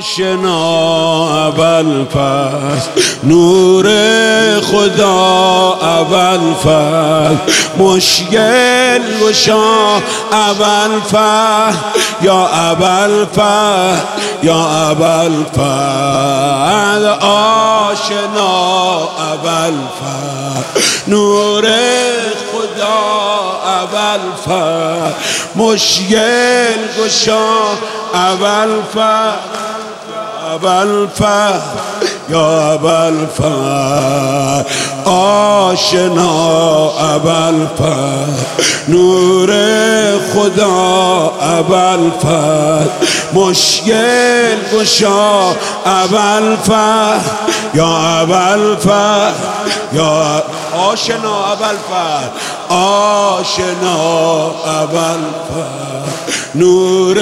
آشنا ابوالفضل نور خدا ابوالفضل مشکل گشا ابوالفضل یا ابوالفضل یا ابوالفضل آشنا ابوالفضل نور خدا ابوالفضل مشکل گشا ابوالفضل ابوالفضل یا ابوالفضل آشنا ابوالفضل نور خدا ابوالفضل مشکل گشا ابوالفضل یا ابوالفضل یا آشنا ابوالفضل آشنا ابوالفضل نور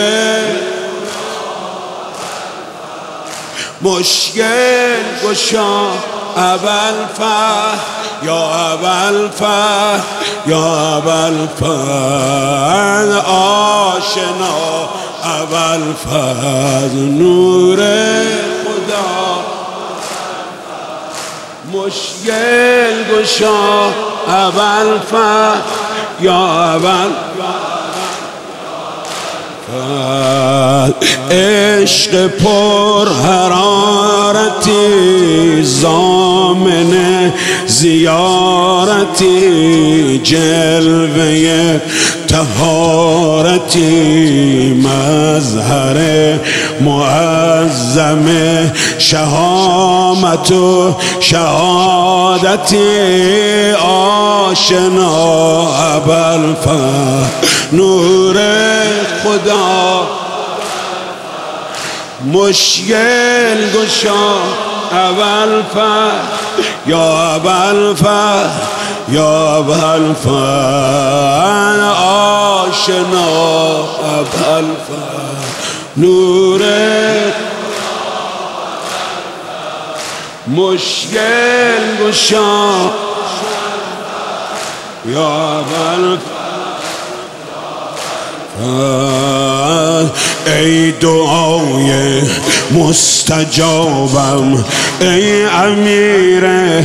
مشکل گشا ابوالفضل یا ابوالفضل یا ابوالفضل آشنا ابوالفضل نور خدا مشکل گشا ابوالفضل یا ابوالفضل عشق پر حرارتی ضامن زیارتی جلوه طهارتی مظهر معظم شهامت و شهادتی آشنا ابوالفضل نور خدا مشکل گشا ابوالفضل یا ابوالفضل یا ابوالفضل آشنا ابوالفضل نور مشکل گشا یا ابوالفضل ای دعای مستجابم ای امیر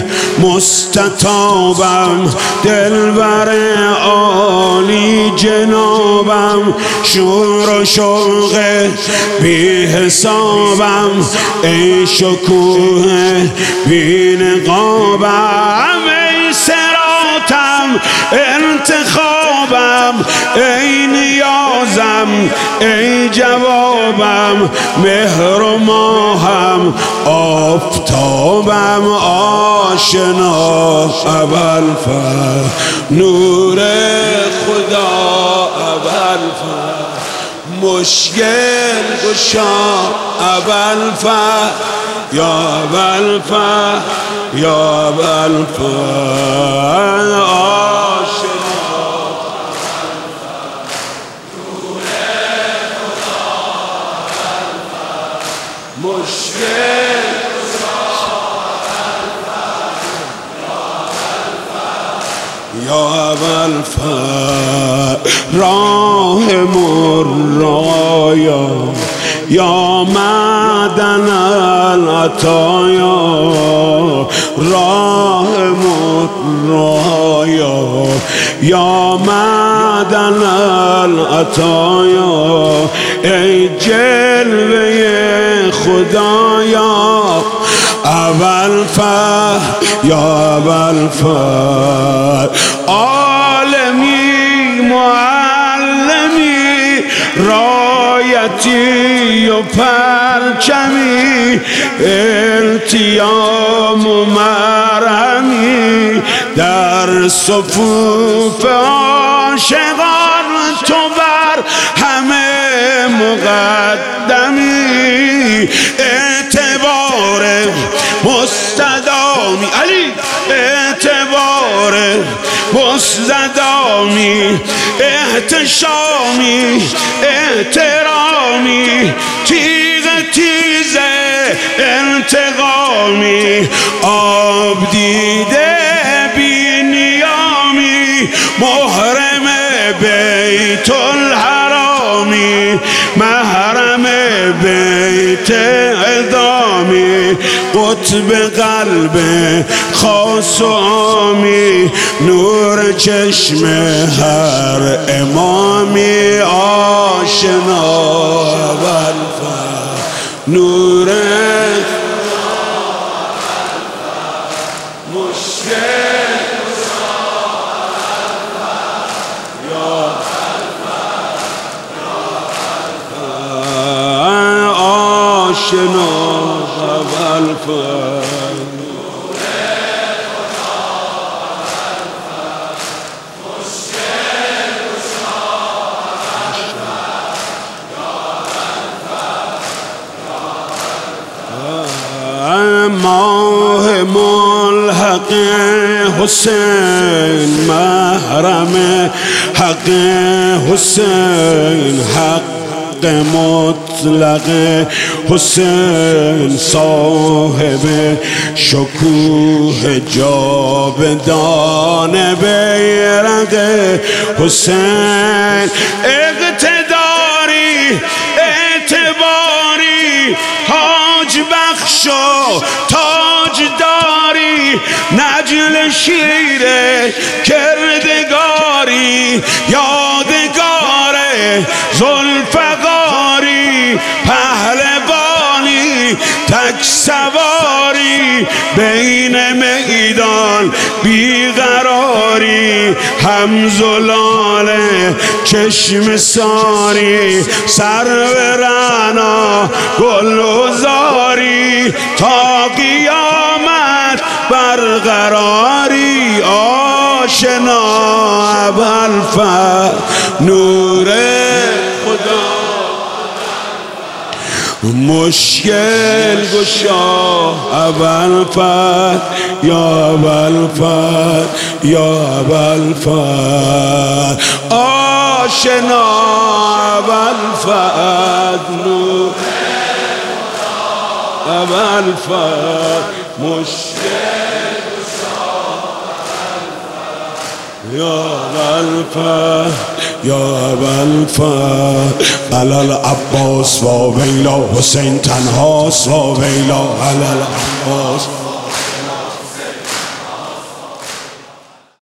مستطابم دلبر عالی جنابم شور و شوق بی حسابم ای شکوه بی نقابم ای صراطم انتخابم ای نیازم ای جوابم مهر و ماهم آفتابم آشنا ابوالفضل نور خدا ابوالفضل مشکل گشا ابوالفضل یا ابوالفضل یا ابوالفضل آشنا مشکل یا ابوالفضل راه مرایا یا معدن العطایا راه مرایا یا معدن العطایا ای جلوه خدایا ابوالفضل یا ابوالفضل عالمی معلمی رایتی و پرچمی التیام و مرهمی در صفوف عاشقان تو بر همه مقدمی اعتبار مستدامی علی اعتبار مستدامی احتشامی احترامی تیغ تیز انتقامی آب دیده بی نیامی محرم بیت الحرامی محرم بیت بیت ادامی قطب قلب خاص و عامی نور چشم هر امامی آشنا نور آشنا ماه ملحق حسین محرم حق حسین حق مطلق حسین صاحب شکوه جاودان بیرق حسین اقتداری اعتباری حاج بخش و تاج داری نجل شیر کردگاری یادگار ذوالفقاری پهلوانی تک سواری بین میدان بیقراری همزلال چشم ساری سرو رعنا گلزاری تا قیامت برقراری آشنا ابوالفضل نور خدا مشکل گشا ابوالفضل یا ابوالفضل یا ابوالفضل آشنا ابوالفضل نور ابوالفضل مشکل یا ابوالفضل یا ابوالفضل علال عباس و ویلا حسین تنهاست و ویلا علال عباس